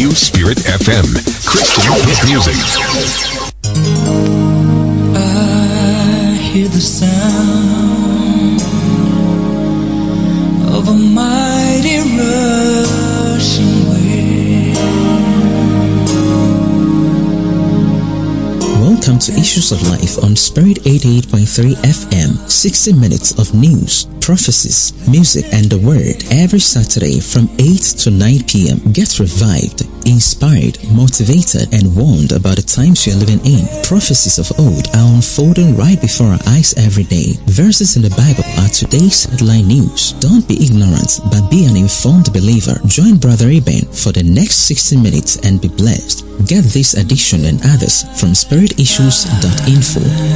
New Spirit FM, Christian hit music. I hear the sound of a mighty rushing wind. Welcome to Issues of Life on Spirit 88.3 FM. 60 minutes of news, prophecies, music, and the Word every Saturday from 8 to 9 p.m. Get revived, inspired, motivated, and warned about the times you're living in. Prophecies of old are unfolding right before our eyes every day. Verses in the Bible are today's headline news. Don't be ignorant, but be an informed believer. Join Brother Eben for the next 60 minutes and be blessed. Get this edition and others from spiritissues.info.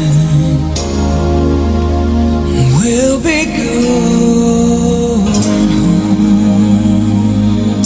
We'll be going home.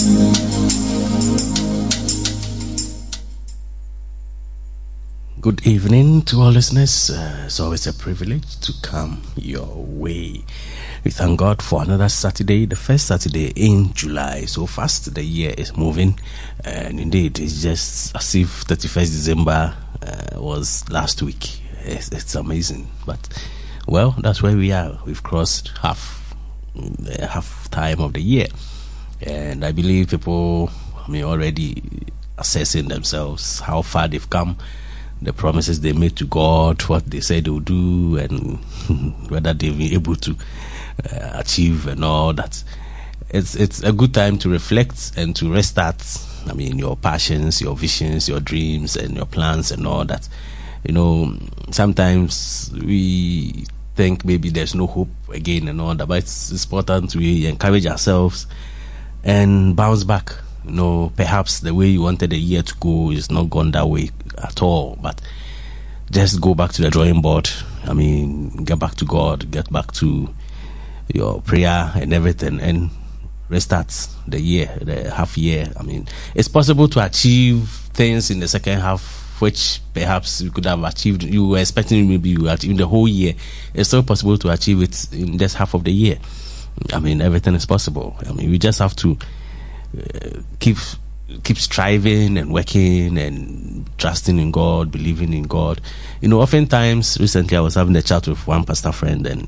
Good evening to all listeners. It's always a privilege to come your way. We thank God for another Saturday, the first Saturday in July. So fast the year is moving, and indeed it's just as if 31st December was last week. It's amazing, but well, that's where we are. We've crossed half time of the year, and I believe people already assessing themselves how far they've come, the promises they made to God, what they said they'll do, and whether they've been able to achieve and all that. It's a good time to reflect and to restart. Your passions, your visions, your dreams, and your plans and all that. Sometimes we think maybe there's no hope again and all that, but it's important we encourage ourselves and bounce back. Perhaps the way you wanted the year to go is not gone that way at all, but just go back to the drawing board. Get back to God, get back to your prayer and everything, and restart the year, the half year. It's possible to achieve things in the second half which perhaps you could have achieved. You were expecting maybe you achieved the whole year. It's still possible to achieve it in this half of the year. Everything is possible. We just have to keep striving and working and trusting in God, believing in God. Oftentimes, recently I was having a chat with one pastor friend, and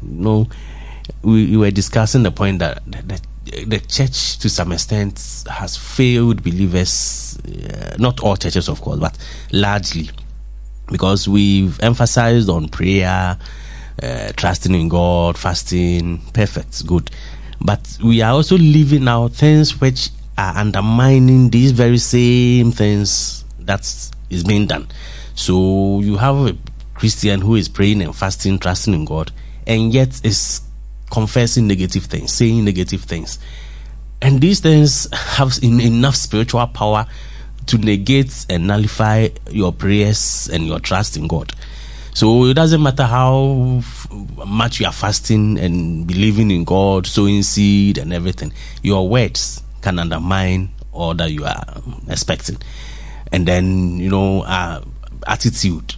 we were discussing the point that the church to some extent has failed believers, not all churches of course, but largely, because we've emphasized on prayer, trusting in God, fasting, perfect, good, but we are also leaving out things which are undermining these very same things that is being done. So you have a Christian who is praying and fasting, trusting in God, and yet is confessing negative things, saying negative things. And these things have enough spiritual power to negate and nullify your prayers and your trust in God. So it doesn't matter how much you are fasting and believing in God, sowing seed and everything, your words can undermine all that you are expecting. And then, attitude,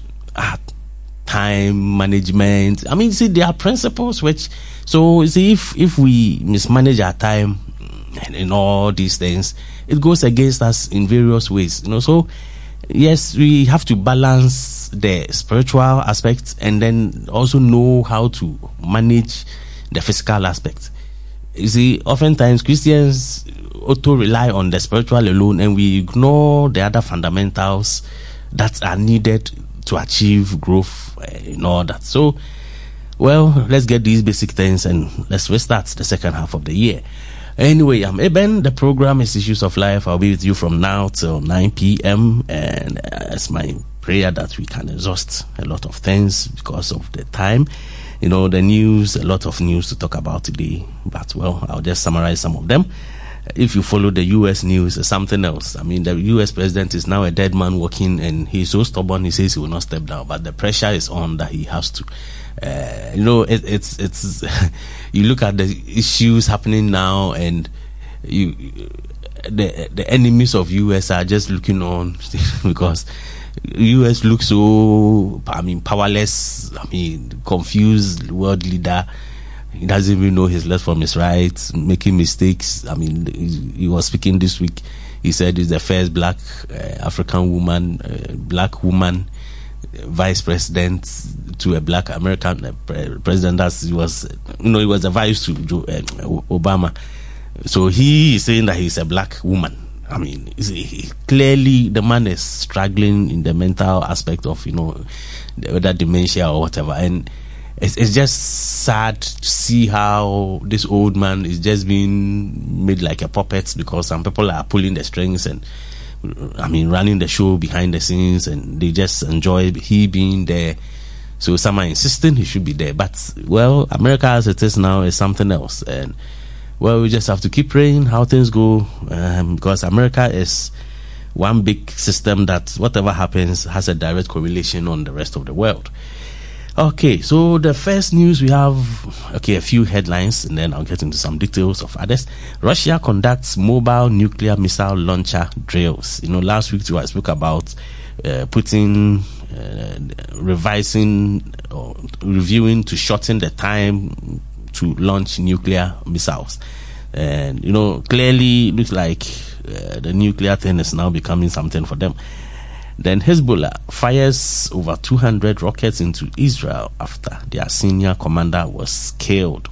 time management. There are principles which, if we mismanage our time and in all these things, it goes against us in various ways. So yes, we have to balance the spiritual aspects and then also know how to manage the physical aspect. Oftentimes Christians auto-rely on the spiritual alone, and we ignore the other fundamentals that are needed to achieve growth in all that. So, let's get these basic things and let's restart the second half of the year. Anyway, I'm Eben. The program is Issues of Life. I'll be with you from now till 9 p.m. And it's my prayer that we can exhaust a lot of things because of the time. The news, a lot of news to talk about today. But, I'll just summarize some of them. If you follow the U.S. news, it's something else. The U.S. president is now a dead man walking, and he's so stubborn, he says he will not step down. But the pressure is on that he has to. It's you look at the issues happening now, and the enemies of U.S. are just looking on because U.S. looks so, powerless, confused world leader. He doesn't even know his left from his right, making mistakes. He was speaking this week. He said he's the first black African woman, black woman vice president to a black American president. As he was, he was a vice to Obama. So he is saying that he's a black woman. I mean, clearly the man is struggling in the mental aspect of, whether dementia or whatever. And it's just sad to see how this old man is just being made like a puppet, because some people are pulling the strings and, running the show behind the scenes, and they just enjoy he being there. So some are insisting he should be there. But, well, America as it is now is something else. And, well, we just have to keep praying how things go, because America is one big system that whatever happens has a direct correlation on the rest of the world. Okay, so the first news we have, a few headlines, and then I'll get into some details of others. Russia conducts mobile nuclear missile launcher drills. Last week I spoke about Putin revising or reviewing to shorten the time to launch nuclear missiles. And, clearly looks like the nuclear thing is now becoming something for them. Then Hezbollah fires over 200 rockets into Israel after their senior commander was killed.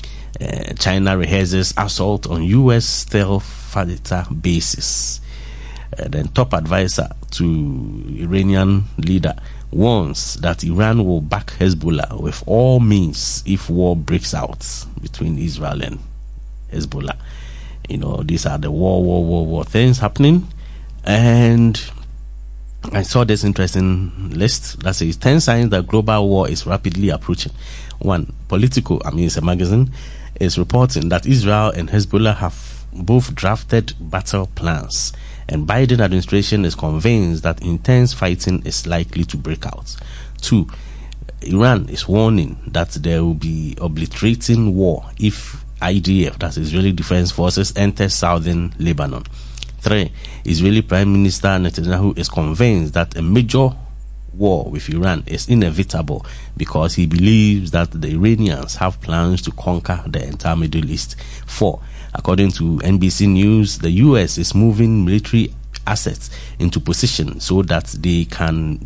China rehearses assault on U.S. stealth fighter bases. Then top advisor to Iranian leader warns that Iran will back Hezbollah with all means if war breaks out between Israel and Hezbollah. These are the war things happening. And I saw this interesting list that says 10 signs that global war is rapidly approaching. One, Politico, it's a magazine, is reporting that Israel and Hezbollah have both drafted battle plans, and Biden administration is convinced that intense fighting is likely to break out. 2, Iran is warning that there will be obliterating war if IDF, that's Israeli Defense Forces, enters southern Lebanon. 3, Israeli Prime Minister Netanyahu is convinced that a major war with Iran is inevitable because he believes that the Iranians have plans to conquer the entire Middle East. 4, according to NBC News, the U.S. is moving military assets into position so that they can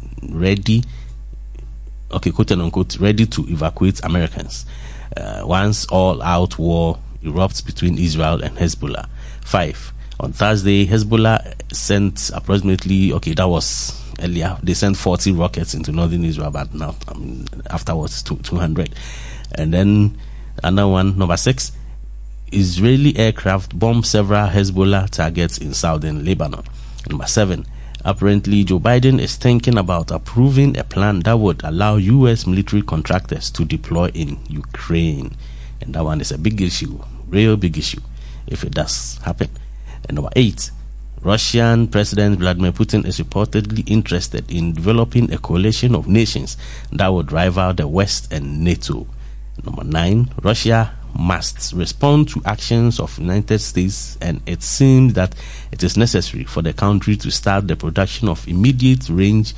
quote unquote, ready to evacuate Americans once all-out war erupts between Israel and Hezbollah. 5, on Thursday, Hezbollah sent approximately, that was earlier, they sent 40 rockets into northern Israel, but now, afterwards, 200. And then another one, number 6, Israeli aircraft bombed several Hezbollah targets in southern Lebanon. Number 7, apparently Joe Biden is thinking about approving a plan that would allow U.S. military contractors to deploy in Ukraine. And that one is a big issue, real big issue, if it does happen. And number 8, Russian President Vladimir Putin is reportedly interested in developing a coalition of nations that would rival the West and NATO. Number 9, Russia must respond to actions of the United States, and it seems that it is necessary for the country to start the production of intermediate range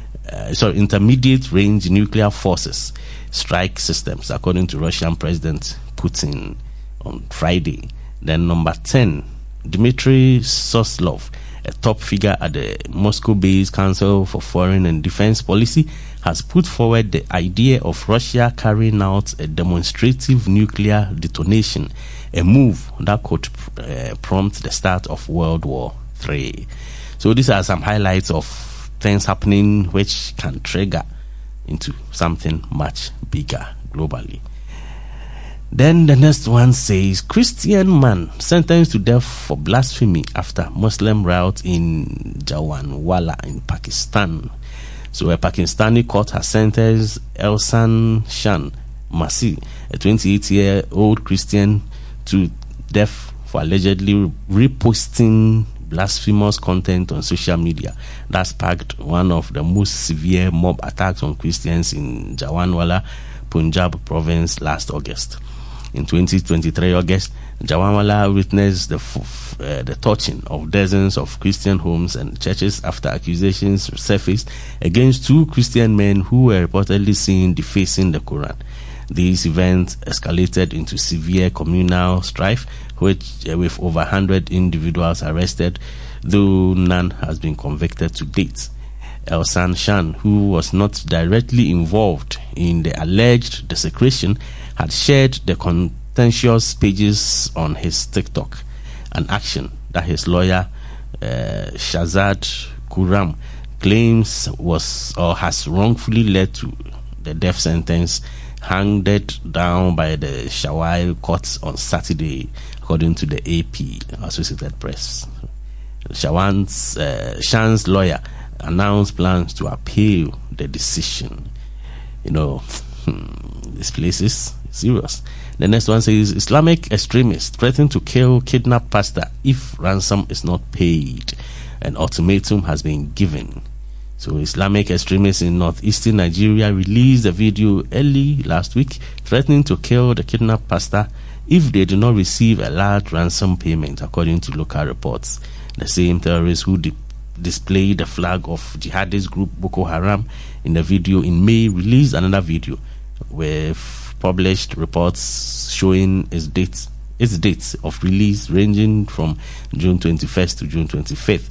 nuclear forces strike systems, according to Russian President Putin on Friday. Then number 10, Dmitry Soslov, a top figure at the Moscow-based Council for Foreign and Defense Policy, has put forward the idea of Russia carrying out a demonstrative nuclear detonation, a move that could prompt the start of World War III. So these are some highlights of things happening which can trigger into something much bigger globally. Then the next one says, Christian man sentenced to death for blasphemy after Muslim riot in Jallianwala in Pakistan. So a Pakistani court has sentenced Elsan Shan Masih, a 28-year-old Christian, to death for allegedly reposting blasphemous content on social media. That sparked one of the most severe mob attacks on Christians in Jallianwala, Punjab province last August. In 2023 August, Jallianwala witnessed the torching of dozens of Christian homes and churches after accusations surfaced against 2 Christian men who were reportedly seen defacing the Quran. These events escalated into severe communal strife, with over 100 individuals arrested, though none has been convicted to date. Elsan Shan, who was not directly involved in the alleged desecration, had shared the contentious pages on his TikTok, an action that his lawyer Shazad Kuram claims was or has wrongfully led to the death sentence handed down by the Shawai court on Saturday, according to the AP, Associated Press. Shan's lawyer announced plans to appeal the decision. This place is serious. The next one says Islamic extremists threaten to kidnap pastor if ransom is not paid. An ultimatum has been given. So Islamic extremists in northeastern Nigeria released a video early last week threatening to kill the kidnapped pastor if they do not receive a large ransom payment, according to local reports. The same terrorists who displayed the flag of jihadist group Boko Haram in the video in May released another video with published reports showing its dates of release ranging from June 21st to June 25th.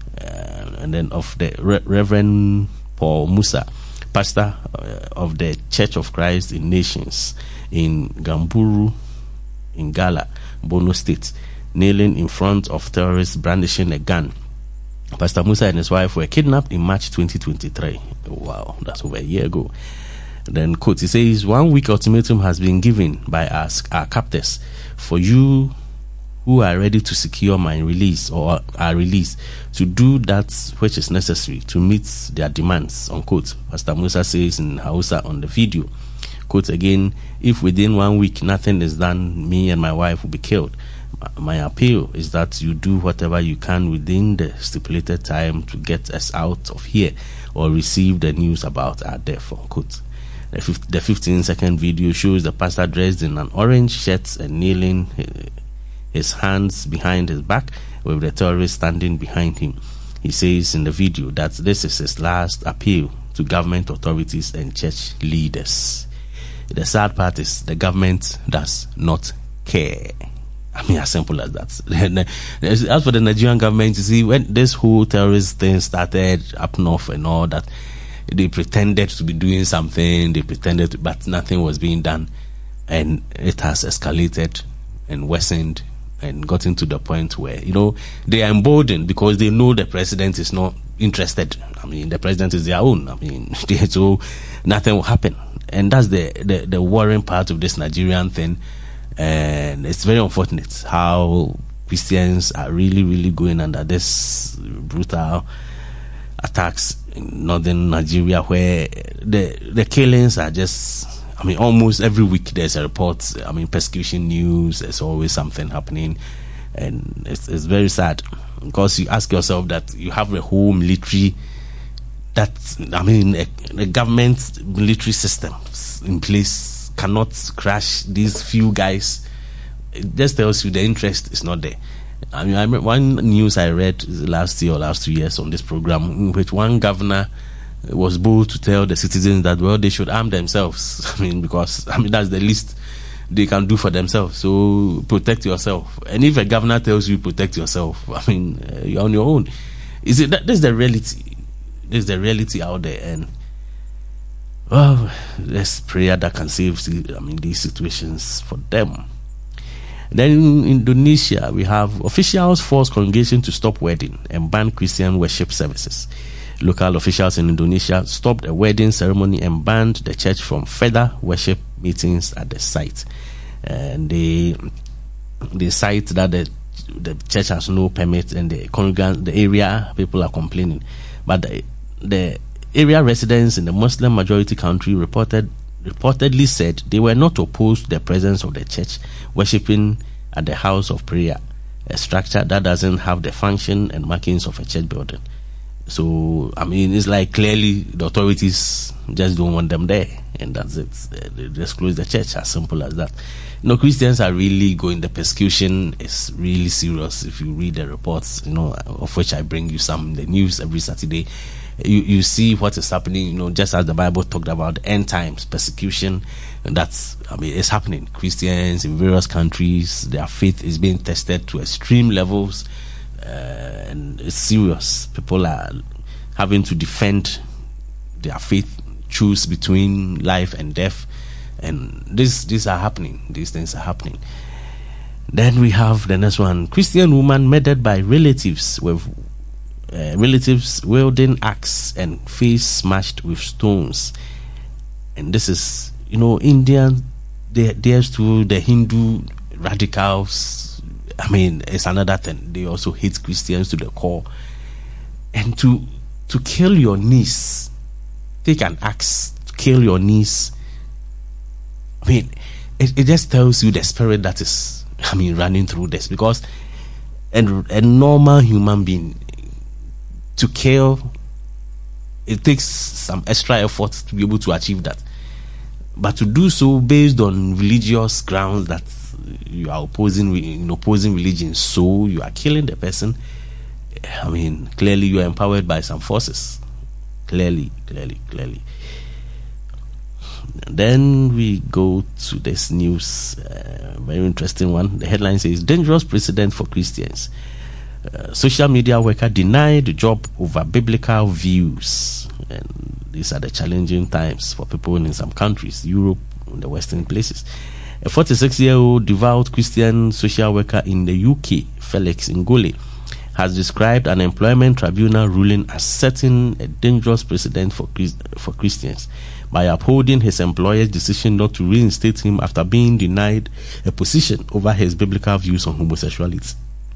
And then of the Reverend Paul Musa, pastor of the Church of Christ in Nations in Gamburu, in Gala, Borno State, kneeling in front of terrorists brandishing a gun. Pastor Musa and his wife were kidnapped in March 2023. Wow, that's over a year ago. Then, quote, he says, 1 week ultimatum has been given by our captors for you who are ready to secure my release or our release to do that which is necessary to meet their demands, unquote. Pastor Musa says in Hausa on the video, quote again, if within 1 week nothing is done, me and my wife will be killed. My appeal is that you do whatever you can within the stipulated time to get us out of here or receive the news about our death, unquote. The 15-second video shows the pastor dressed in an orange shirt and kneeling, his hands behind his back, with the terrorist standing behind him. He says in the video that this is his last appeal to government authorities and church leaders. The sad part is the government does not care. I mean, as simple as that. As for the Nigerian government, you see, when this whole terrorist thing started up north and all that, they pretended to be doing something, but nothing was being done. And it has escalated and worsened and gotten to the point where, they are emboldened because they know the president is not interested. I mean, the president is their own. I mean, so nothing will happen. And that's the worrying part of this Nigerian thing. And it's very unfortunate how Christians are really, really going under this brutal attacks in northern Nigeria, where the killings are just, I mean, almost every week there's a report. I mean, persecution news, there's always something happening. And it's very sad because you ask yourself that you have a whole military the government military systems in place cannot crash these few guys. It just tells you the interest is not there. I mean, I remember one news I read last year or last 2 years on this program, in which one governor was bold to tell the citizens that, well, they should arm themselves. I mean, because that's the least they can do for themselves. So protect yourself. And if a governor tells you protect yourself, I mean, you're on your own. Is it that? This is the reality. This is the reality out there, and well, let's pray that can save these situations for them. Then in Indonesia, we have officials force congregation to stop wedding and ban Christian worship services. Local officials in Indonesia stopped a wedding ceremony and banned the church from further worship meetings at the site. And they cite that the church has no permit, and the area people are complaining. But the area residents in the Muslim majority country reportedly said they were not opposed to the presence of the church worshipping at the house of prayer, a structure that doesn't have the function and markings of a church building. So, I mean, it's like clearly the authorities just don't want them there, and that's it. They just close the church, as simple as that. Christians are really going, the persecution is really serious. If you read the reports, of which I bring you some in the news every Saturday, you see what is happening, just as the Bible talked about the end times persecution. And it's happening. Christians in various countries, their faith is being tested to extreme levels. and it's serious. People are having to defend their faith, choose between life and death, and these are happening. These things are happening. Then we have the next one: Christian woman murdered by relatives with relatives wielding axe and face smashed with stones. And this is, Indian. There's to the Hindu radicals. I mean, it's another thing. They also hate Christians to the core. And to kill your niece, take an axe to kill your niece. I mean, it just tells you the spirit that is, running through this. Because a normal human being, to kill, it takes some extra effort to be able to achieve that. But to do so based on religious grounds that you are opposing religion, so you are killing the person. Clearly you are empowered by some forces. Clearly. Then we go to this news, very interesting one. The headline says, dangerous precedent for Christians. Social media worker denied job over biblical views. And these are the challenging times for people in some countries, Europe, and the Western places. A 46-year-old devout Christian social worker in the UK, Felix Ngole, has described an employment tribunal ruling as setting a dangerous precedent for Christians by upholding his employer's decision not to reinstate him after being denied a position over his biblical views on homosexuality.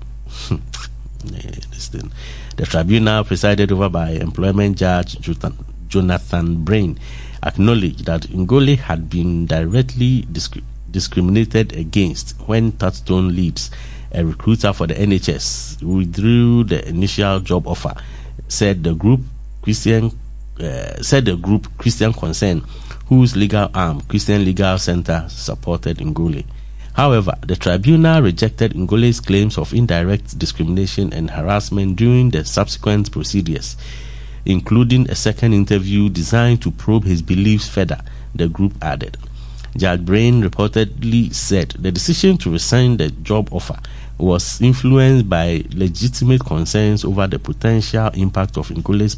The tribunal, presided over by employment judge Jonathan Brain, acknowledged that Ngole had been directly discriminated against when Touchstone Leeds, a recruiter for the NHS, withdrew the initial job offer, said the group Christian Concern, whose legal arm, Christian Legal Center, supported Ngole. However, the tribunal rejected Ngole's claims of indirect discrimination and harassment during the subsequent procedures, including a second interview designed to probe his beliefs further, the group added. Judge Brain reportedly said the decision to resign the job offer was influenced by legitimate concerns over the potential impact of Ngole's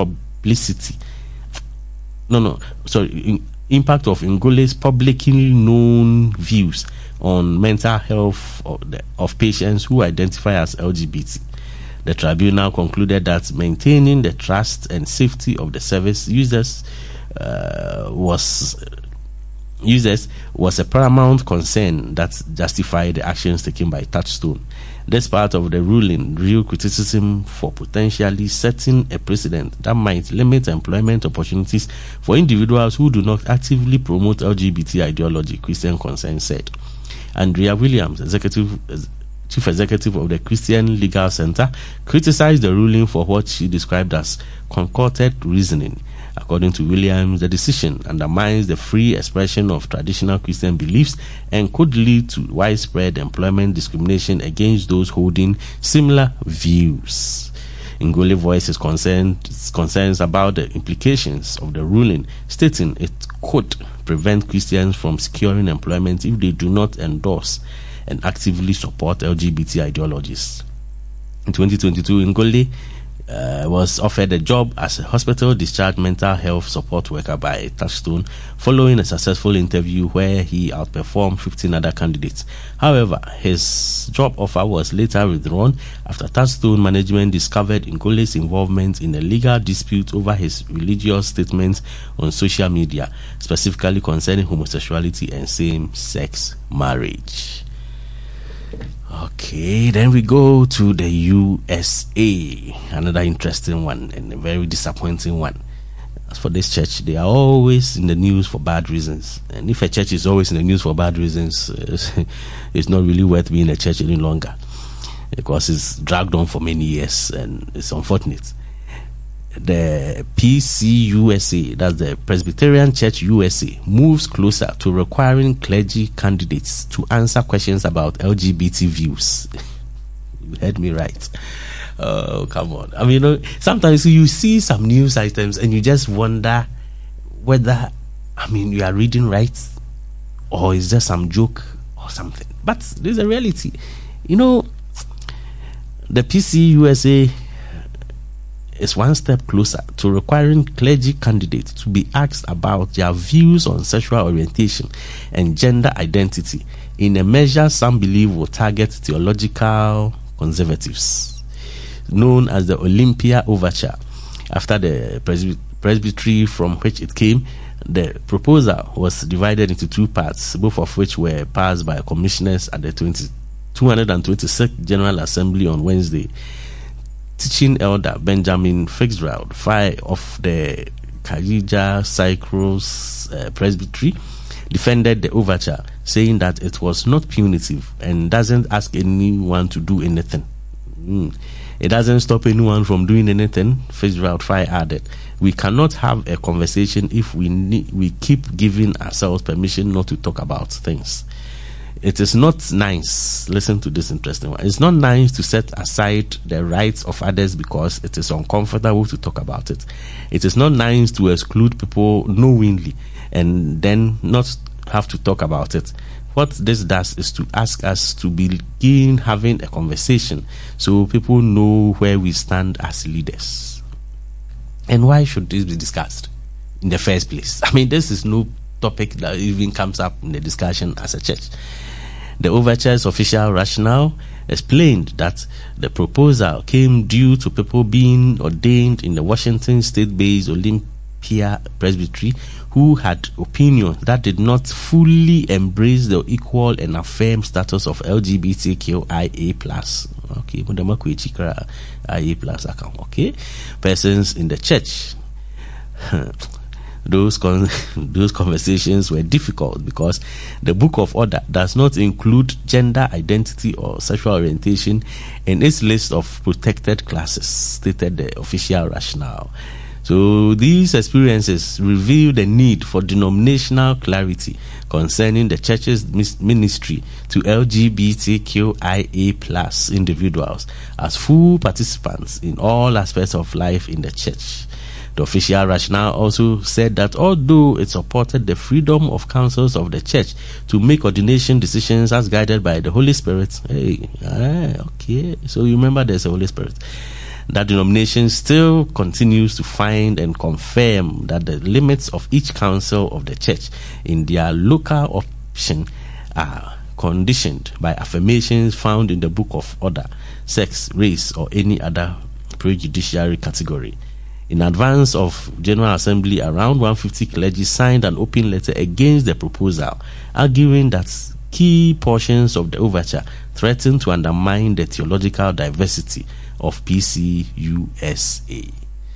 impact of Ngole's publicly known views on mental health of patients who identify as LGBT. The tribunal concluded that maintaining the trust and safety of the service users was a paramount concern that justified the actions taken by Touchstone. This part of the ruling drew criticism for potentially setting a precedent that might limit employment opportunities for individuals who do not actively promote LGBT ideology, Christian Concern said. Andrea Williams, Chief Executive of the Christian Legal Center, criticized the ruling for what she described as concocted reasoning. According to Williams, the decision undermines the free expression of traditional Christian beliefs and could lead to widespread employment discrimination against those holding similar views. Ngole voices concerns about the implications of the ruling, stating it could prevent Christians from securing employment if they do not endorse and actively support LGBT ideologies. In 2022, Ngole was offered a job as a hospital discharge mental health support worker by Touchstone following a successful interview where he outperformed 15 other candidates. However, his job offer was later withdrawn after Touchstone management discovered Ngole's involvement in a legal dispute over his religious statements on social media, specifically concerning homosexuality and same-sex marriage. Okay, then we go to the USA, another interesting one and a very disappointing one. As for this church, they are always in the news for bad reasons. And if a church is always in the news for bad reasons, it's not really worth being a church any longer, because it's dragged on for many years and it's unfortunate. The PCUSA, that's the Presbyterian Church USA, moves closer to requiring clergy candidates to answer questions about LGBT views. You heard me right. Oh, come on. I mean, sometimes you see some news items and you just wonder whether, you are reading right or is there some joke or something. But there's a reality. the PCUSA is one step closer to requiring clergy candidates to be asked about their views on sexual orientation and gender identity in a measure some believe will target theological conservatives, known as the Olympia Overture. After the presbytery from which it came, the proposal was divided into two parts, both of which were passed by commissioners at the 226th General Assembly on Wednesday. Teaching elder Benjamin Fitzgerald, of the Kajija Cyprus Presbytery, defended the overture, saying that it was not punitive and doesn't ask anyone to do anything. It doesn't stop anyone from doing anything, Fitzgerald added. We cannot have a conversation if we keep giving ourselves permission not to talk about things. It is not nice, listen to this interesting one, it's not nice to set aside the rights of others because it is uncomfortable to talk about it. It is not nice to exclude people knowingly and then not have to talk about it. What this does is to ask us to begin having a conversation so people know where we stand as leaders. And why should this be discussed in the first place? I mean, this is no topic that even comes up in the discussion as a church. The overture's official rationale explained that the proposal came due to people being ordained in the Washington state-based Olympia Presbytery who had opinions that did not fully embrace the equal and affirmed status of LGBTQIA+. Okay, persons in the church. Those conversations were difficult because the Book of Order does not include gender identity or sexual orientation in its list of protected classes, stated the official rationale. So these experiences reveal the need for denominational clarity concerning the church's ministry to LGBTQIA+ individuals as full participants in all aspects of life in the church. The official rationale also said that although it supported the freedom of councils of the church to make ordination decisions as guided by the Holy Spirit, so you remember there's a Holy Spirit, that denomination still continues to find and confirm that the limits of each council of the church in their local option are conditioned by affirmations found in the Book of Order, sex, race, or any other prejudiciary category. In advance of General Assembly, around 150 clergy signed an open letter against the proposal, arguing that key portions of the overture threaten to undermine the theological diversity of PCUSA.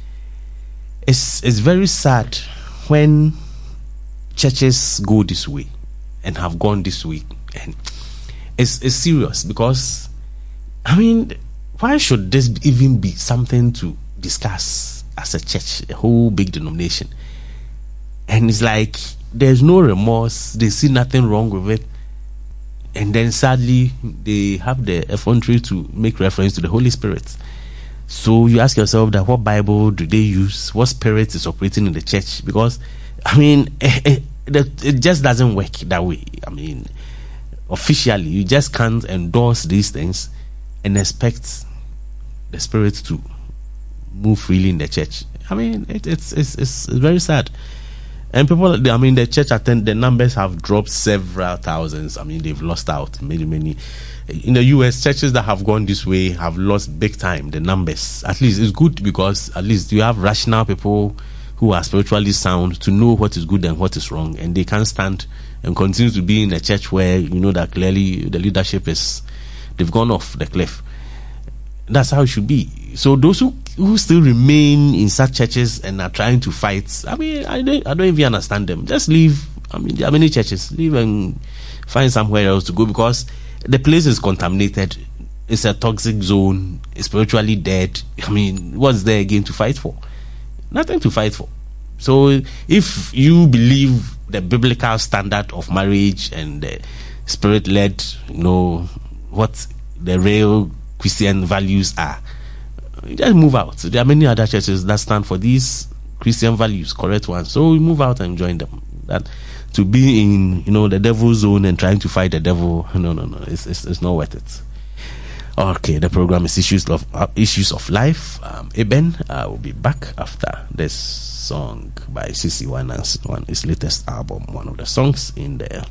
It's very sad when churches go this way and have gone this way, and it's serious because, I mean, why should this even be something to discuss as a church, a whole big denomination? And it's like there's no remorse, they see nothing wrong with it, and then sadly they have the effrontery to make reference to the Holy Spirit. So you ask yourself that what Bible do they use, what spirit is operating in the church? Because I mean it just doesn't work that way. I mean, officially you just can't endorse these things and expect the spirit to move freely in the church. I mean, it's very sad. And people, I mean, the church the numbers have dropped several thousands. I mean, they've lost out many. In the US, churches that have gone this way have lost big time the numbers. At least it's good because at least you have rational people who are spiritually sound to know what is good and what is wrong, and they can stand and continue to be in a church where you know that clearly the leadership they've gone off the cliff. That's how it should be. So those who still remain in such churches and are trying to fight, I mean, I don't even understand them. Just leave. I mean, there are many churches. Leave and find somewhere else to go because the place is contaminated. It's a toxic zone. It's spiritually dead. I mean, what's there again to fight for? Nothing to fight for. So if you believe the biblical standard of marriage and the spirit-led, you know, what the real Christian values are, just move out. There are many other churches that stand for these Christian values, correct ones. So we move out and join them. That to be in, you know, the devil's zone and trying to fight the devil, no, it's not worth it. Okay, the program is Issues of Life. Eben will be back after this song by CC Winans, his latest album, one of the songs in there.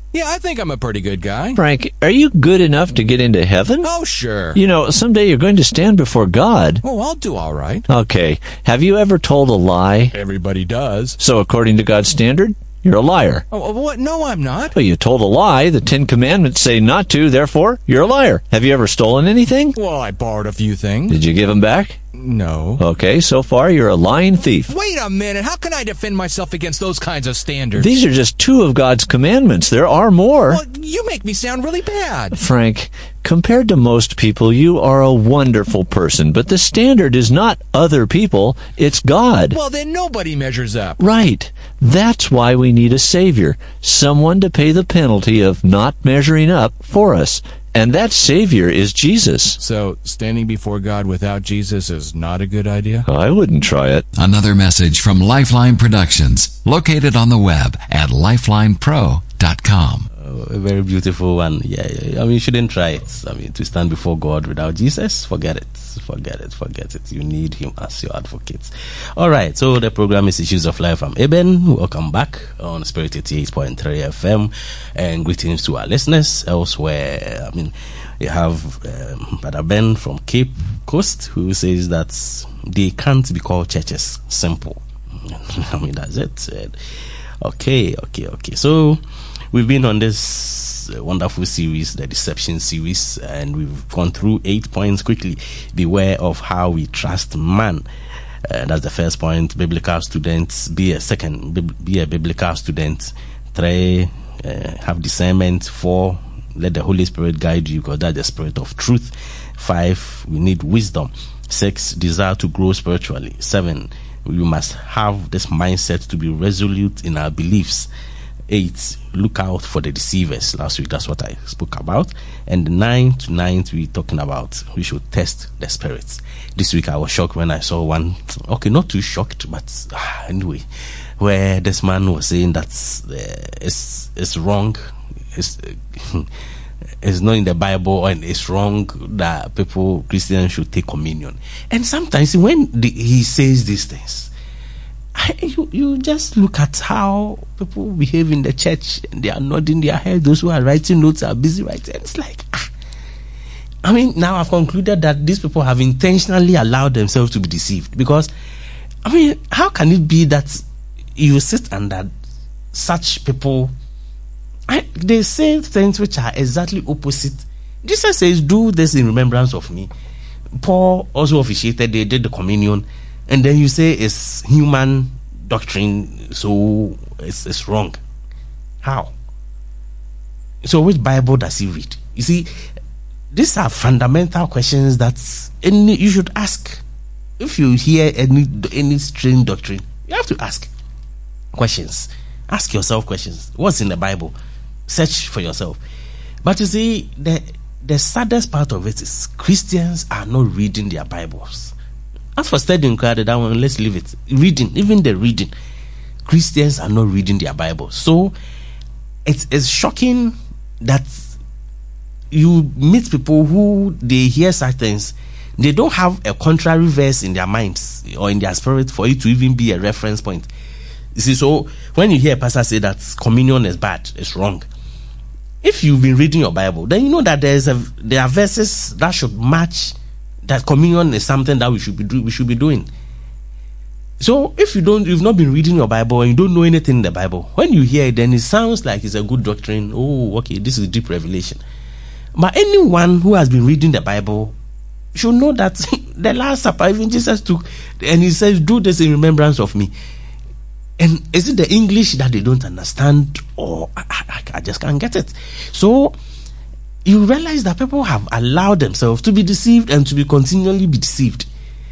Yeah, I think I'm a pretty good guy. Frank, are you good enough to get into heaven? Oh, sure. You know, someday you're going to stand before God. Oh, I'll do all right. Okay. Have you ever told a lie? Everybody does. So according to God's standard, you're a liar. Oh, what? No, I'm not. Well, you told a lie. The 10 Commandments say not to, therefore, you're a liar. Have you ever stolen anything? Well, I borrowed a few things. Did you give them back? No. Okay, so far you're a lying thief. Wait a minute. How can I defend myself against those kinds of standards? These are just 2 of God's commandments. There are more. Well, you make me sound really bad. Frank, compared to most people, you are a wonderful person, but the standard is not other people, it's God. Well, then nobody measures up. Right. That's why we need a Savior, someone to pay the penalty of not measuring up for us. And that Savior is Jesus. So, standing before God without Jesus is not a good idea? I wouldn't try it. Another message from Lifeline Productions, located on the web at lifelinepro.com. A very beautiful one. Yeah. I mean, you shouldn't try it. I mean, to stand before God without Jesus, forget it. You need Him as your advocate. All right. So the program is Issues of Life from Eben. Welcome back on Spirit 88.3 FM, and greetings to our listeners elsewhere. I mean, we have Brother Ben from Cape Coast who says that they can't be called churches. Simple. I mean, that's it. Okay. So we've been on this wonderful series, the Deception series, and we've gone through 8 points quickly. Beware of how we trust man. That's the first point. Biblical students, be a biblical student. 3, have discernment. 4, let the Holy Spirit guide you, because that's the Spirit of truth. 5, we need wisdom. 6, desire to grow spiritually. 7, we must have this mindset to be resolute in our beliefs. 8, look out for the deceivers. Last week, that's what I spoke about. And 9th, we're talking about we should test the spirits. This week, I was shocked when I saw one. Okay, not too shocked, but anyway, where this man was saying that it's wrong. It's not in the Bible, and it's wrong that Christians should take communion. And sometimes when he says these things, you just look at how people behave in the church, and they are nodding their head. Those who are writing notes are busy writing. It's like, I mean, now I've concluded that these people have intentionally allowed themselves to be deceived. Because, I mean, how can it be that you sit under such people? They say things which are exactly opposite. Jesus says, do this in remembrance of me. Paul also officiated, they did the communion. And then you say it's human doctrine, so it's wrong. How? So which Bible does he read? You see, these are fundamental questions that you should ask. If you hear any strange doctrine, you have to ask questions. Ask yourself questions. What's in the Bible? Search for yourself. But you see, the saddest part of it is Christians are not reading their Bibles. As for studying, that one, let's leave it. Reading, even the reading, Christians are not reading their Bible. So it's shocking that you meet people who they hear such things, they don't have a contrary verse in their minds or in their spirit for it to even be a reference point. You see, so when you hear a pastor say that communion is bad, it's wrong. If you've been reading your Bible, then you know that there are verses that should match that communion is something that we should be doing. So if you've not been reading your Bible and you don't know anything in the Bible, when you hear it, then it sounds like it's a good doctrine. Oh, okay, this is deep revelation. But anyone who has been reading the Bible should know that the Last Supper, even Jesus took, and he says, do this in remembrance of me. And is it the English that they don't understand, or I just can't get it? So you realize that people have allowed themselves to be deceived and to be continually be deceived.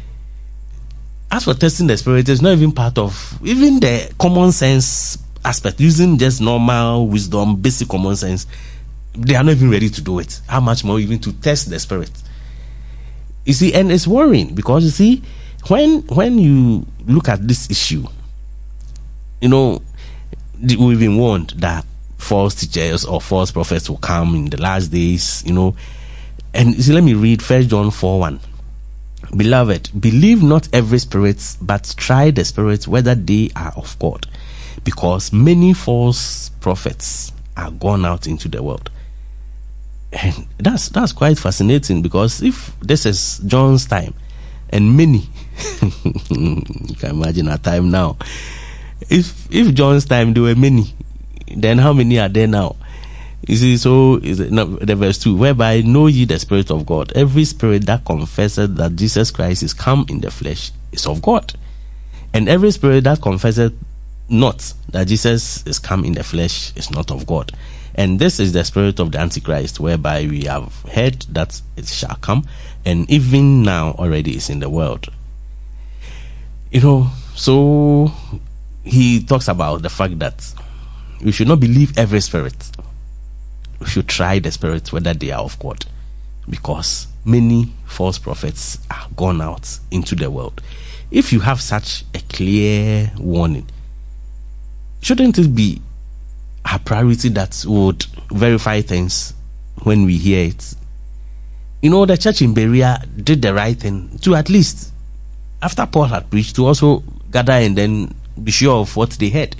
As for testing the spirit, it's not even part of even the common sense aspect. Using just normal wisdom, basic common sense, they are not even ready to do it. How much more even to test the spirit? You see, and it's worrying because you see, when you look at this issue, you know, we've been warned that false teachers or false prophets will come in the last days, you know. And you see, let me read 1 John 4:1. Beloved, believe not every spirit, but try the spirits whether they are of God, because many false prophets are gone out into the world. And that's quite fascinating, because if this is John's time, and many, you can imagine our time now. If John's time there were many, then how many are there now? You see, so is it, no, the verse 2, whereby know ye the Spirit of God. Every spirit that confesseth that Jesus Christ is come in the flesh is of God. And every spirit that confesseth not that Jesus is come in the flesh is not of God. And this is the spirit of the Antichrist, whereby we have heard that it shall come, and even now already is in the world. You know, so he talks about the fact that we should not believe every spirit. We should try the spirits whether they are of God, because many false prophets are gone out into the world. If you have such a clear warning, shouldn't it be a priority that would verify things when we hear it? You know, the church in Berea did the right thing to, at least after Paul had preached, to also gather and then be sure of what they heard.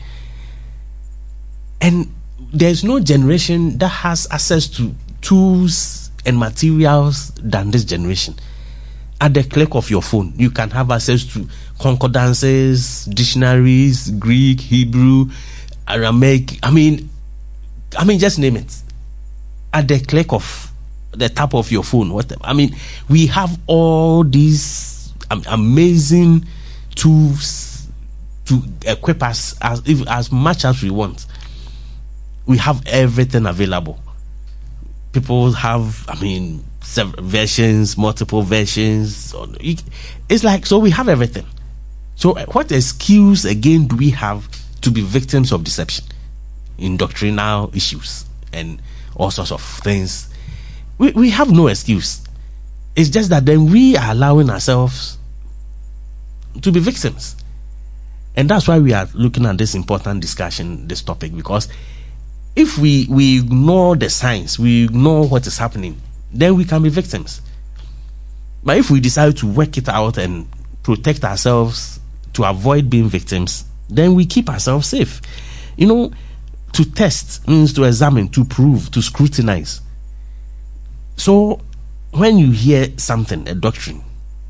And there's no generation that has access to tools and materials than this generation. At the click of your phone, you can have access to concordances, dictionaries, Greek, Hebrew, Aramaic. I mean, just name it. At the click of the tap of your phone, whatever. I mean, we have all these amazing tools to equip us as much as we want. We have everything available. People have, several versions, multiple versions. It's like, so we have everything. So what excuse again do we have to be victims of deception in doctrinal issues and all sorts of things? We have no excuse. It's just that then we are allowing ourselves to be victims. And that's why we are looking at this important discussion, this topic, because if we ignore the signs, we ignore what is happening, then we can be victims. But if we decide to work it out and protect ourselves to avoid being victims, then we keep ourselves safe. You know, to test means to examine, to prove, to scrutinize. So when you hear something, a doctrine,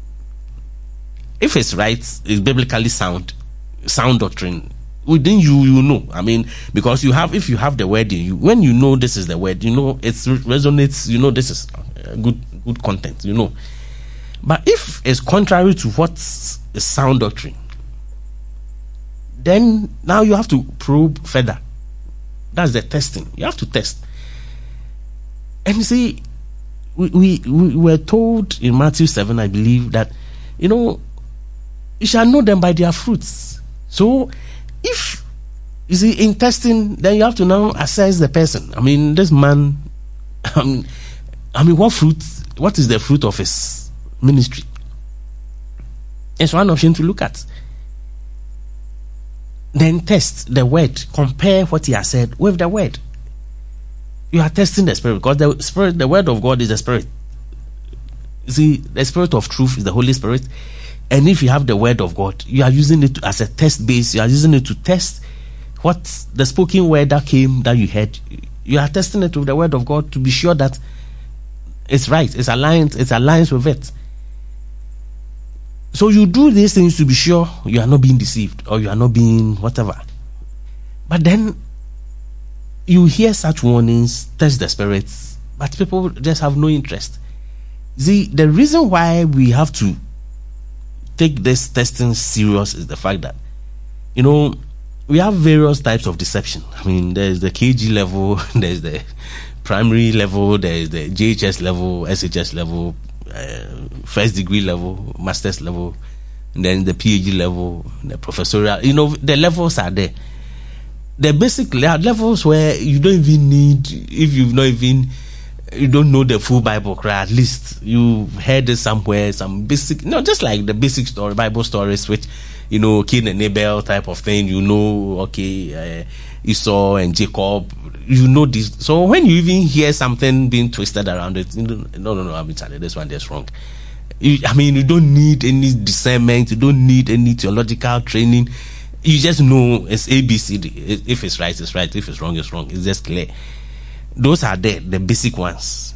if it's right, it's biblically sound doctrine, within you know. Because if you have the word in you, when you know this is the word, you know it resonates, you know this is good content, you know. But if it's contrary to what's a sound doctrine, then now you have to probe further. That's the testing. You have to test. And you see, we were told in Matthew 7, I believe, that, you know, you shall know them by their fruits. So if you see in testing, then you have to now assess the person. This man, what fruit? What is the fruit of his ministry? It's one option to look at. Then test the word. Compare what he has said with the word. You are testing the spirit, because the spirit, the word of God is the spirit. You see, the spirit of truth is the Holy Spirit. And if you have the word of God, you are using it as a test base. You are using it to test what the spoken word that came, that you heard. You are testing it with the word of God to be sure that it's right. It's aligned with it. So you do these things to be sure you are not being deceived, or you are not being whatever. But then you hear such warnings, test the spirits, but people just have no interest. See, the reason why we have to take this testing serious is the fact that, you know, we have various types of deception. There's the KG level, there's the primary level, there's the JHS level, SHS level, first degree level, master's level, and then the PhD level, the professorial. You know, the levels are there. The basic levels where you don't even need, if you don't know the full Bible, at least you've heard it somewhere, some basic, just like the basic story, Bible stories, which, you know, Cain and Abel type of thing, you know, Esau and Jacob, you know this. So when you even hear something being twisted around it, no, this one is wrong. You don't need any discernment, you don't need any theological training. You just know it's ABCD. If it's right, it's right. If it's wrong, it's wrong. It's just clear. Those are the basic ones.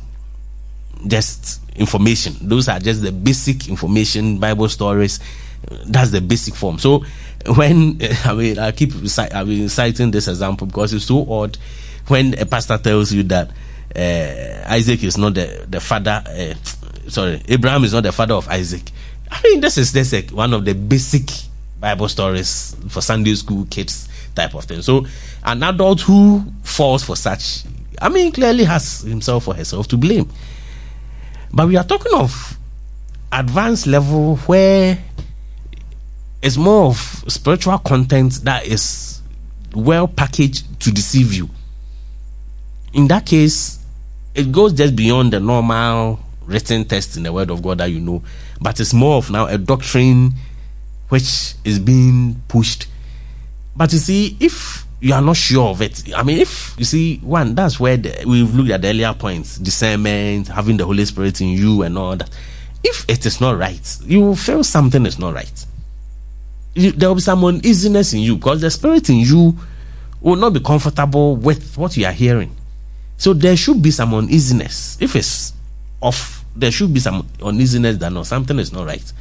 Just information. Those are just the basic information, Bible stories. That's the basic form. So when I keep citing this example because it's so odd when a pastor tells you that Isaac is not the father. Abraham is not the father of Isaac. I mean, this is one of the basic Bible stories for Sunday school kids type of thing. So an adult who falls for such, I mean, clearly has himself or herself to blame. But we are talking of advanced level where it's more of spiritual content that is well packaged to deceive you. In that case, it goes just beyond the normal written text in the Word of God that you know, but it's more of now a doctrine which is being pushed. But you see, if you are not sure of it, I mean, if you see, one, that's where we've looked at the earlier points, discernment, having the Holy Spirit in you and all that. If it is not right, you will feel something is not right. There will be some uneasiness in you because the Spirit in you will not be comfortable with what you are hearing. So there should be some uneasiness. If it's off, there should be some uneasiness that no, something is not right.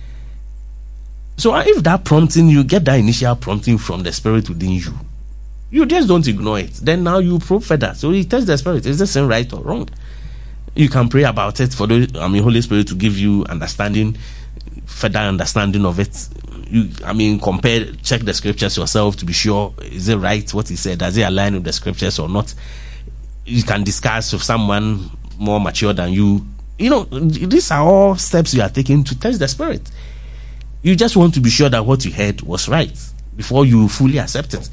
So if that prompting, you get that initial prompting from the Spirit within you, you just don't ignore it. Then now you probe further. So you test the Spirit. Is this thing right or wrong? You can pray about it for the Holy Spirit to give you understanding, further understanding of it. Compare, check the scriptures yourself to be sure, is it right what he said? Does it align with the scriptures or not? You can discuss with someone more mature than you. You know, these are all steps you are taking to test the Spirit. You just want to be sure that what you heard was right before you fully accept it.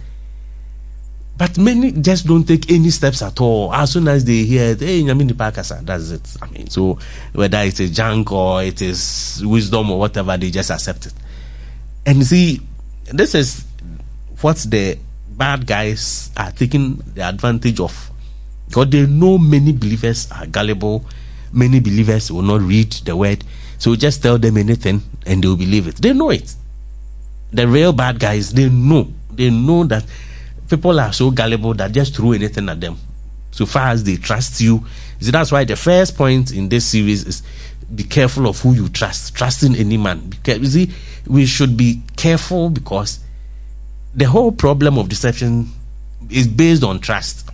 But many just don't take any steps at all. As soon as they hear it, hey, that's it. I mean, so whether it's a junk or it is wisdom or whatever, they just accept it. And you see, this is what the bad guys are taking the advantage of. Because they know many believers are gullible, many believers will not read the word. So just tell them anything and they will believe it. They know it. The real bad guys, they know that people are so gullible that just throw anything at them. So far as they trust you. See, that's why the first point in this series is be careful of who you trust. Trusting any man. You see, we should be careful because the whole problem of deception is based on trust.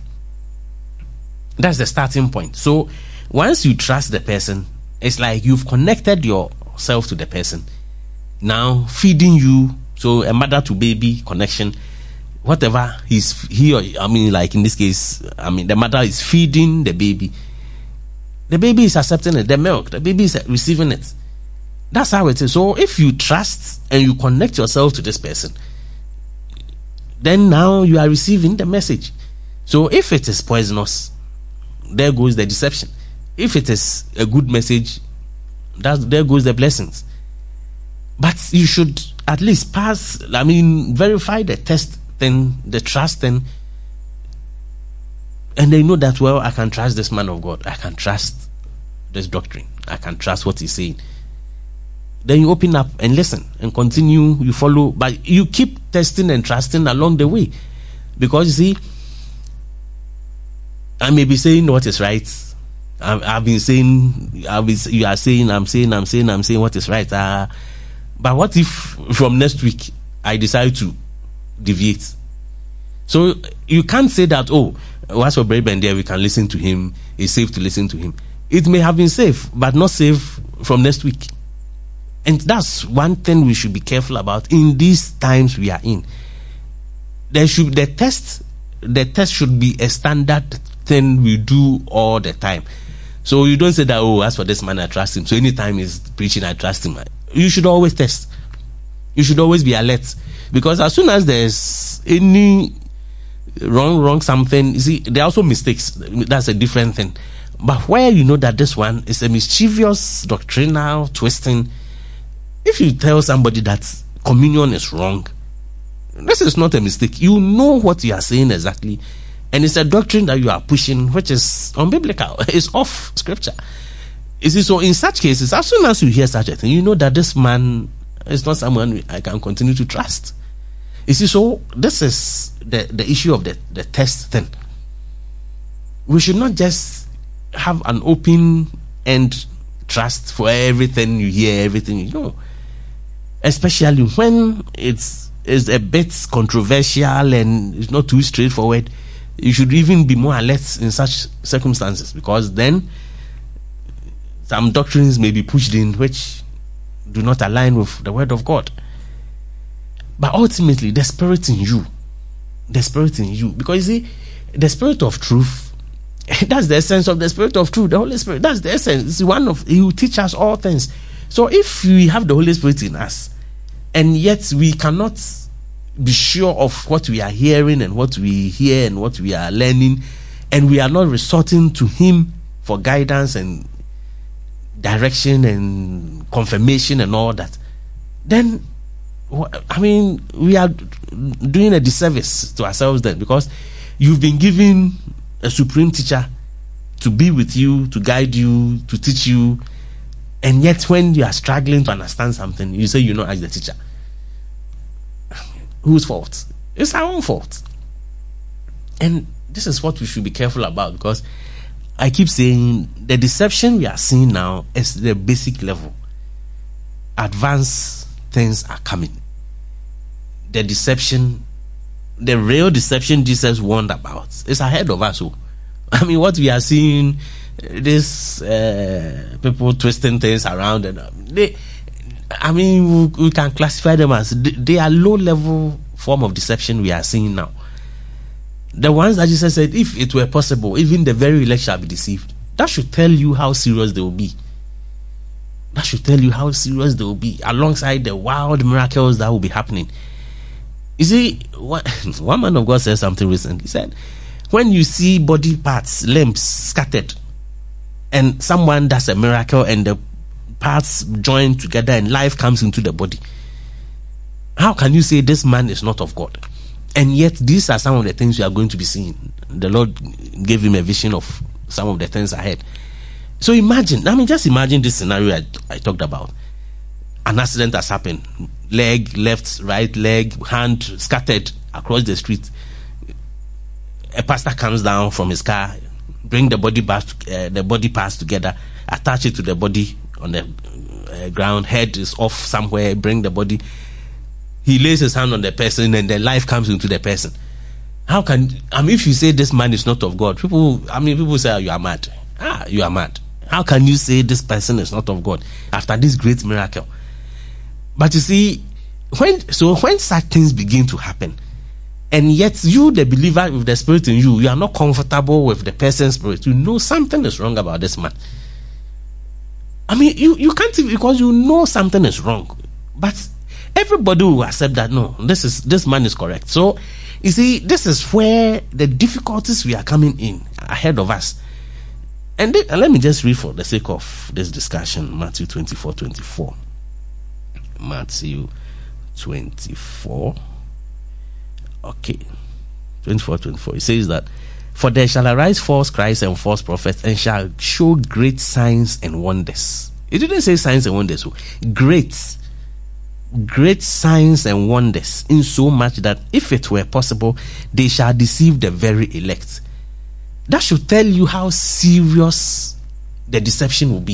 That's the starting point. So once you trust the person, it's like you've connected yourself to the person. Now feeding you, so a mother to baby connection, whatever like in this case, the mother is feeding the baby. The baby is accepting it, the milk, the baby is receiving it. That's how it is. So if you trust and you connect yourself to this person, then now you are receiving the message. So if it is poisonous, there goes the deception. If it is a good message, there goes the blessings. But you should at least verify the test thing, the trust thing, and they know that, well, I can trust this man of God. I can trust this doctrine. I can trust what he's saying. Then you open up and listen and continue, you follow, but you keep testing and trusting along the way. Because you see, I may be saying what is right. I've been saying, you are saying, I'm saying what is right. But what if from next week I decide to deviate? So you can't say that, what's for Brave Ben there, we can listen to him, it's safe to listen to him. It may have been safe, but not safe from next week. And that's one thing we should be careful about in these times we are in. The test should be a standard thing we do all the time. So you don't say that, as for this man, I trust him. So anytime he's preaching, I trust him. You should always test. You should always be alert. Because as soon as there's any wrong something, you see, there are also mistakes. That's a different thing. But where you know that this one is a mischievous doctrinal twisting, if you tell somebody that communion is wrong, this is not a mistake. You know what you are saying exactly. And it's a doctrine that you are pushing, which is unbiblical. It's off scripture. You see, so in such cases, as soon as you hear such a thing, you know that this man is not someone I can continue to trust. You see, so this is the issue of the test thing. We should not just have an open end trust for everything you hear, everything you know. Especially when it's a bit controversial and it's not too straightforward. You should even be more alert in such circumstances, because then some doctrines may be pushed in which do not align with the word of God. But ultimately, the Spirit in you, because you see, the Spirit of truth, that's the essence of the Spirit of truth, the Holy Spirit. That's the essence. It's He will teach us all things. So if we have the Holy Spirit in us, and yet we cannot be sure of what we are hearing and what we hear and what we are learning, and we are not resorting to Him for guidance and direction and confirmation and all that, then we are doing a disservice to ourselves then, because you've been given a supreme teacher to be with you, to guide you, to teach you, and yet when you are struggling to understand something, you say you don't ask the teacher. Whose fault? It's our own fault. And this is what we should be careful about, because I keep saying the deception we are seeing now is the basic level. Advanced things are coming. The deception, the real deception Jesus warned about, is ahead of us. What we are seeing, this people twisting things around, and we can classify them as they are low-level form of deception we are seeing now. The ones that Jesus said, if it were possible, even the very elect shall be deceived. That should tell you how serious they will be. That should tell you how serious they will be, alongside the wild miracles that will be happening. You see, one man of God said something recently. He said, when you see body parts, limbs scattered, and someone does a miracle and the parts join together and life comes into the body, how can you say this man is not of God? And yet these are some of the things you are going to be seeing. The Lord gave him a vision of some of the things ahead. So just imagine this scenario I talked about. An accident has happened. Leg, left, right leg, hand scattered across the street. A pastor comes down from his car, bring the body parts together, attach it to the body on the ground. Head is off somewhere, bring the body. He lays his hand on the person and then life comes into the person. How can, if you say this man is not of God, people say, you are mad. You are mad. How can you say this person is not of God after this great miracle? But you see, when such things begin to happen, and yet you, the believer with the Spirit in you, you are not comfortable with the person's spirit, you know something is wrong about this man. You can't, because you know something is wrong. But everybody will accept that, no, this man is correct. So, you see, this is where the difficulties we are coming in ahead of us. And let me just read for the sake of this discussion, Matthew 24:24. Matthew 24. Okay. 24:24. It says that, for there shall arise false Christs and false prophets, and shall show great signs and wonders. It didn't say signs and wonders. Great signs and wonders, in so much that if it were possible, they shall deceive the very elect. That should tell you how serious the deception will be.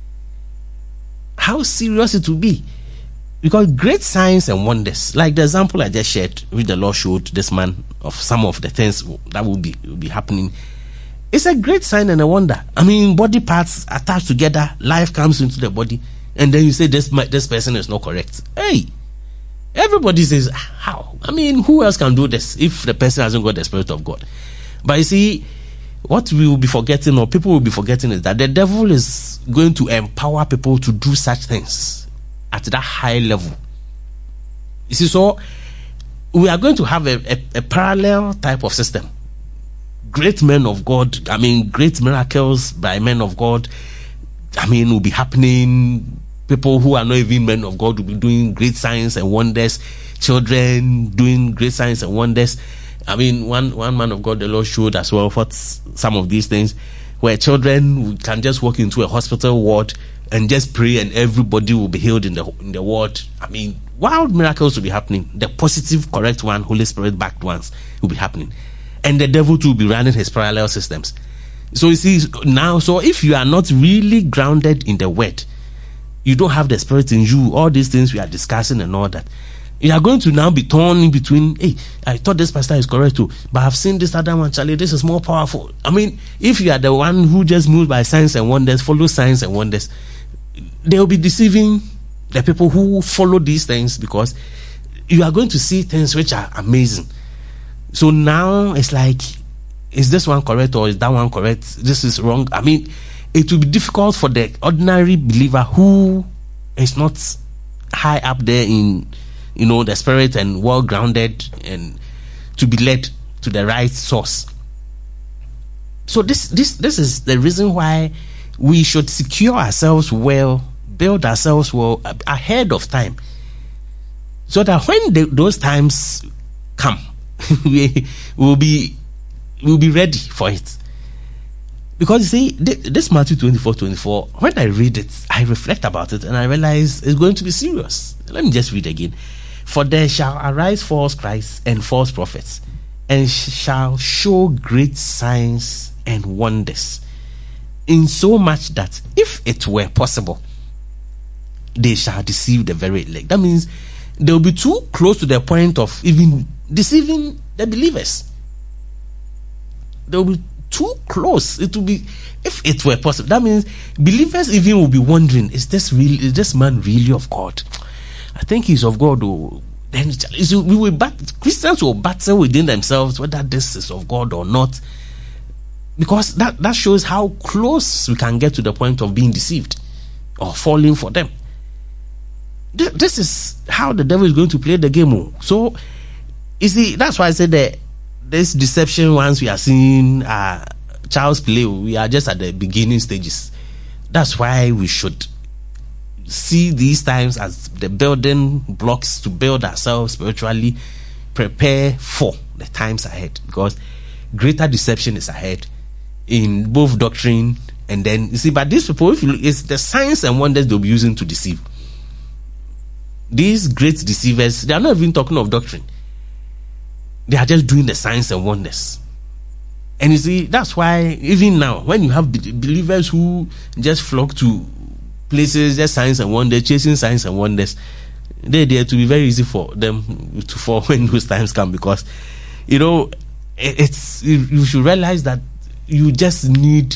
How serious it will be. Because great signs and wonders, like the example I just shared, which the Lord showed this man of some of the things that will be happening, it's a great sign and a wonder. Body parts attached together, life comes into the body, and then you say this person is not correct. Hey, everybody says, how? Who else can do this if the person hasn't got the Spirit of God? But you see, what we will be forgetting, or people will be forgetting, is that the devil is going to empower people to do such things at that high level. You see, so we are going to have a parallel type of system. Great men of God, great miracles by men of God, will be happening. People who are not even men of God will be doing great signs and wonders. Children doing great signs and wonders. One man of God, the Lord showed as well what some of these things, where children can just walk into a hospital ward and just pray, and everybody will be healed in the ward. wild miracles will be happening. The positive, correct one, Holy Spirit backed ones will be happening. And the devil too will be running his parallel systems. So you see, now, so if you are not really grounded in the word, you don't have the Spirit in you, all these things we are discussing and all that, you are going to now be torn in between. Hey, I thought this pastor is correct too, but I've seen this other one, Charlie, this is more powerful. I mean, if you are the one who just moves by signs and wonders, follow signs and wonders, they will be deceiving the people who follow these things, because you are going to see things which are amazing. So now it's like, is this one correct or is that one correct? This is wrong. I mean, it will be difficult for the ordinary believer who is not high up there in, the Spirit and well grounded, and to be led to the right source. So this is the reason why we should secure ourselves well, build ourselves well ahead of time, so that when those times come, we will be ready for it. Because you see, this Matthew 24:24, when I read it, I reflect about it, and I realize it's going to be serious. Let me just read again. For there shall arise false Christs and false prophets, and shall show great signs and wonders, in so much that if it were possible, they shall deceive the very elect. That means they will be too close to the point of even deceiving the believers. They will be too close. It will be, if it were possible. That means believers even will be wondering, is this man really of God? I think he's of God. Then Christians will battle within themselves whether this is of God or not, because that shows how close we can get to the point of being deceived or falling for them. This is how the devil is going to play the game. So you see, that's why I said that this deception, once we are seeing child's play, we are just at the beginning stages. That's why we should see these times as the building blocks to build ourselves spiritually, prepare for the times ahead, because greater deception is ahead in both doctrine and then, you see, but these people, if you look, it's the signs and wonders they'll be using to deceive. These great deceivers, they are not even talking of doctrine. They are just doing the signs and wonders. And you see, that's why even now, when you have believers who just flock to places, just signs and wonders, chasing signs and wonders, they're there to be very easy for them to fall when those times come, because you should realize that you just need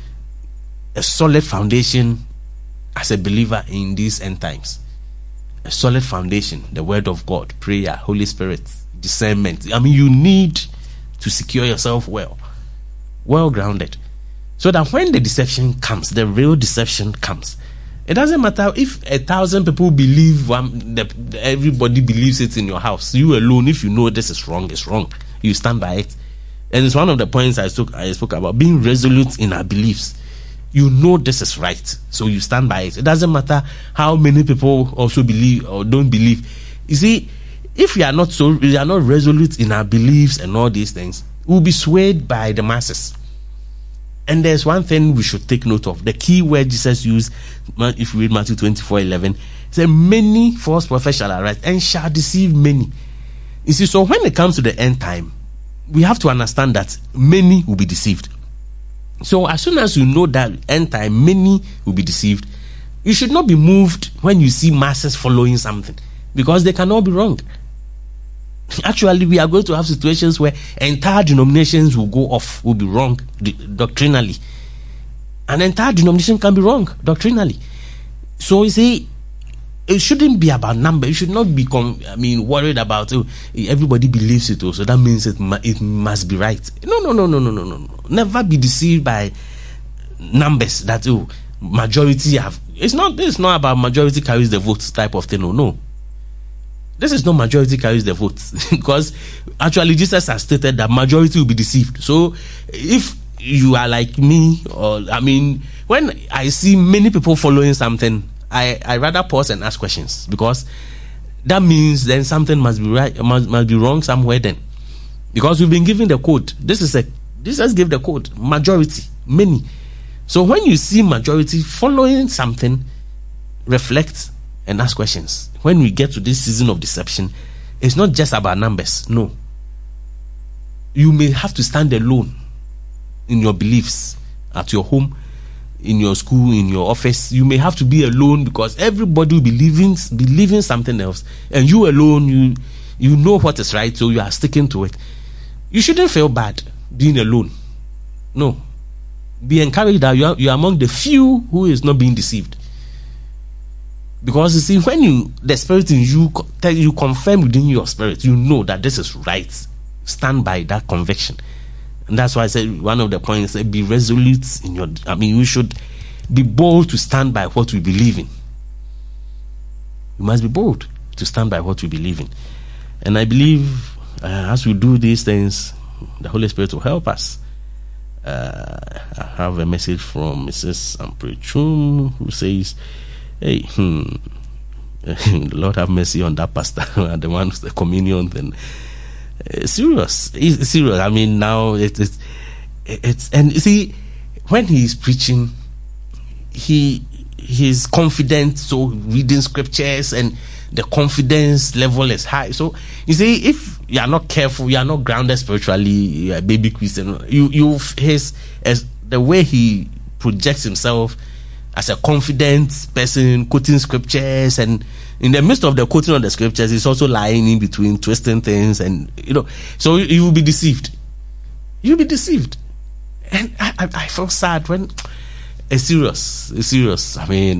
a solid foundation as a believer in these end times. A solid foundation, the Word of God, prayer, Holy Spirit, discernment. I mean, you need to secure yourself well grounded, so that when the deception comes, the real deception comes, it doesn't matter if 1,000 people believe everybody believes it in your house. You alone, if you know this is wrong, it's wrong. You stand by it. And it's one of the points I spoke about, being resolute in our beliefs. You know this is right, so you stand by it. It doesn't matter how many people also believe or don't believe. You see, if we are not resolute in our beliefs and all these things, we'll be swayed by the masses. And there's one thing we should take note of. The key word Jesus used, if you read Matthew 24:11, it says, many false prophets shall arise and shall deceive many. You see, so when it comes to the end time, we have to understand that many will be deceived. So as soon as you know that end time, many will be deceived, you should not be moved when you see masses following something, because they cannot be wrong. Actually, we are going to have situations where entire denominations will go off, will be wrong doctrinally. An entire denomination can be wrong doctrinally. So you see, it shouldn't be about number. You should not be worried about everybody believes it also. That means it must be right. No. Never be deceived by numbers that majority have. This is not about majority carries the vote type of thing. No. This is not majority carries the vote, because actually Jesus has stated that majority will be deceived. So if you are like me, when I see many people following something, I rather pause and ask questions, because that means then something must be right, must be wrong somewhere then, because we've been given the code. Jesus gave the code, majority, many. So when you see majority following something, reflect and ask questions. When we get to this season of deception, it's not just about numbers. No. You may have to stand alone in your beliefs at your home, in your school, in your office. You may have to be alone because everybody will be believing something else, and you alone, you know what is right, so you are sticking to it. You shouldn't feel bad being alone. No. Be encouraged that you are among the few who is not being deceived. Because you see, when the spirit in you confirm within your spirit, you know that this is right. Stand by that conviction. And that's why I said one of the points, be resolute in your, we should be bold to stand by what we believe in. You must be bold to stand by what we believe in. And I believe as we do these things, the Holy Spirit will help us. I have a message from Mrs. Amprechum who says, hey, the Lord have mercy on that pastor, the one who's the communion thing. Serious. It's serious. Now it's and you see, when he's preaching, he's confident, so reading scriptures, and the confidence level is high. So you see, if you are not careful, you are not grounded spiritually, you are a baby Christian, the way he projects himself as a confident person, quoting scriptures, and in the midst of the quoting of the scriptures, he's also lying in between, twisting things, and so you will be deceived. You'll be deceived. And I felt sad when it's serious.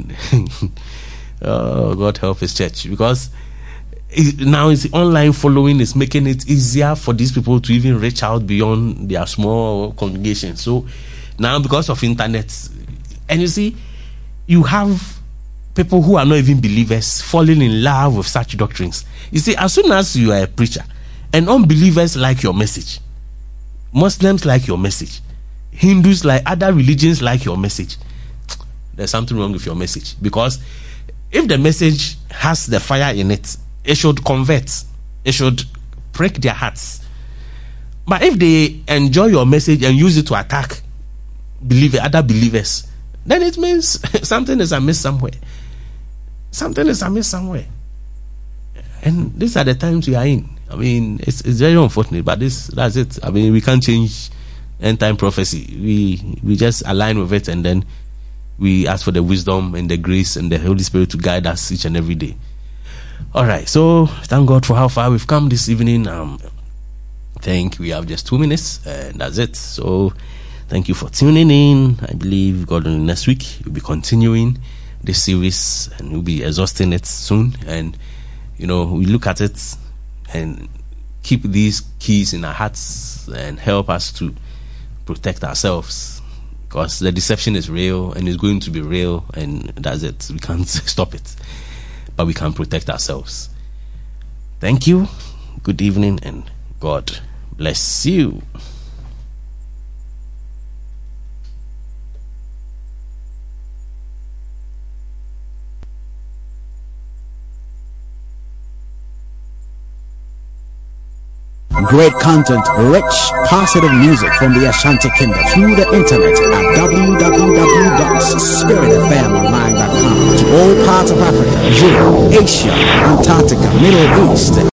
God help his church, because now it's online following is making it easier for these people to even reach out beyond their small congregation. So now, because of internet, and you see, you have people who are not even believers falling in love with such doctrines. You see, as soon as you are a preacher, and unbelievers like your message, Muslims like your message, Hindus like other religions like your message, there's something wrong with your message. Because if the message has the fire in it, it should convert, it should break their hearts. But if they enjoy your message and use it to attack other believers, then it means something is amiss somewhere. Something is amiss somewhere. And these are the times we are in. It's very unfortunate, but that's it. We can't change end time prophecy. We just align with it, and then we ask for the wisdom and the grace and the Holy Spirit to guide us each and every day. All right, so thank God for how far we've come this evening. I think we have just 2 minutes, and that's it. So thank you for tuning in. I believe God willing, next week we'll be continuing this series, and we'll be exhausting it soon. And we look at it and keep these keys in our hearts and help us to protect ourselves, because the deception is real and it's going to be real, and that's it. We can't stop it, but we can protect ourselves. Thank you. Good evening, and God bless you. Great content, rich, positive music from the Ashanti Kingdom through the internet at www.spiritfmonline.com. To all parts of Africa, Europe, Asia, Antarctica, Middle East,